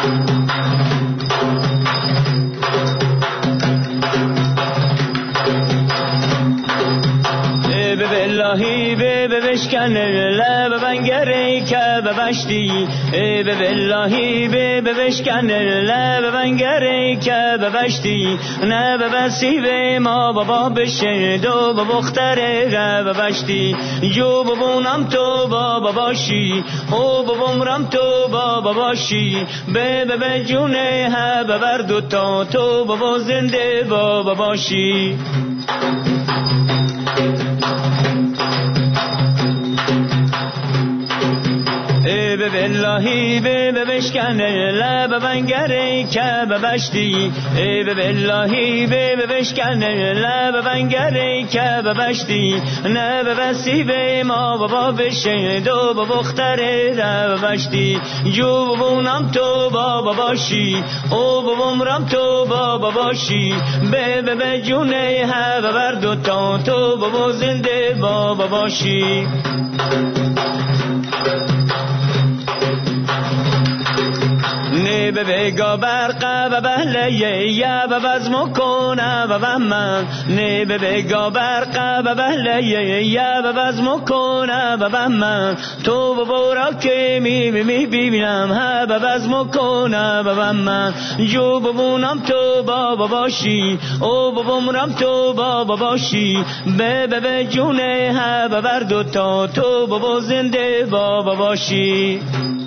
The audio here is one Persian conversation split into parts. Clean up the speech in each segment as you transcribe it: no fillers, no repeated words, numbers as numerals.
باللهی به بشکن لب بنگری که ببشتی به باللهی به بشکن لب بنگری که ببشتی نه ببسی به ما بابا بشه دو بختر ببشتی جو ببونم تو بابا باشی او ببومرم تو بابا باشی به جونه ها ببر دوتا تو بابا زنده بابا باشی به باللهی به بشکن لب بنگری که ببشتی به باللهی به بشکن لب بنگری که ببشتی نه ببسی به ما بابا بشه دو بختر ببشتی جو ببونم تو بابا باشی او ببومرم تو بابا باشی به جونه ها ببر دوتا تو بابا زنده بابا باشی نه به بگا برقه و بهلیه یا به بزم کنه و بهمن نه به بگا برقه و بهلیه یا به بزم کنه و بهمن تو ببورا که می ببینم ها به بزم کنه و بهمن جو ببونم تو بابا باشی او ببومرم تو بابا باشی به جونه ها ببر دوتا تو بابا زنده بابا باشی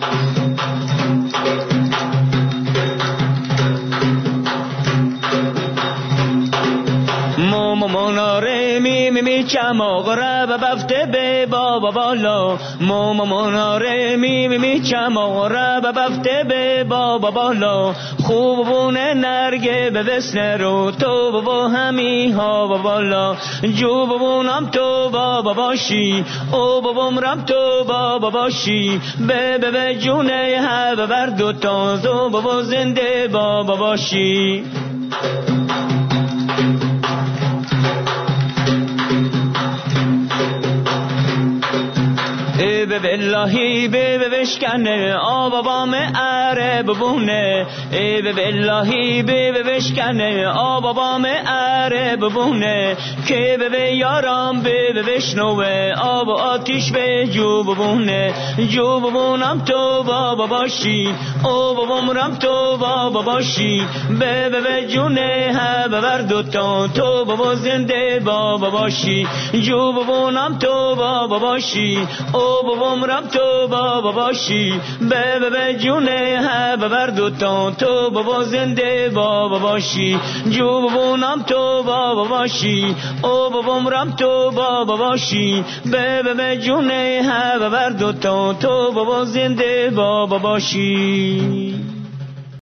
مناره می چماغره و بفته به بابا بالا مناره می چماغره و بفته به بابا بالا خوبونه نرگه به وسنه رو تو بابا همی ها بالا جو ببونم تو بابا باشی او ببومرم تو بابا باشی به جونه ها ببر دوتا تو بابا زنده بابا باشی به باللهی به بشکن آب بام اره ببونه به باللهی به بشکن آب بام اره ببونه که به یارم به بشنوه آب آتیش به جو ببونه جو ببونم تو بابا باشی او ببومرم تو بابا باشی به جونه ها ببر دوتا تو بابا زنده بابا باشی جو ببونم تو بابا باشی او ببومرم تو بابا باشی به جونه ها ببر دوتا تو بابا زنده بابا باشی جو ببونم تو بابا باشی او ببومرم تو بابا باشی به جونه ها ببر دوتا تو بابا زنده بابا باشی